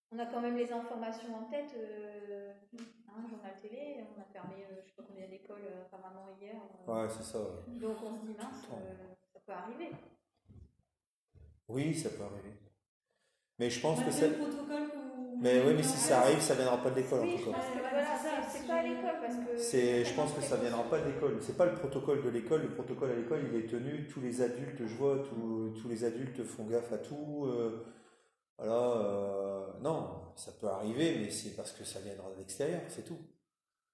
On a quand même les informations en tête. Journal télé, on a fermé je ne sais pas combien d'écoles apparemment hier. Ouais, c'est ça. Ouais. Donc on se dit mince, ça peut arriver. Oui, ça peut arriver. Mais je pense que c'est le protocole que vous... Mais oui, mais si ça arrive, ça viendra pas de l'école oui, en tout cas. C'est pas à l'école parce que. Je pense que ça viendra pas de l'école. C'est pas le protocole de l'école. Le protocole à l'école, il est tenu. Tous les adultes, je vois, tous les adultes font gaffe à tout. Voilà. Non, ça peut arriver, mais c'est parce que ça viendra de l'extérieur, c'est tout.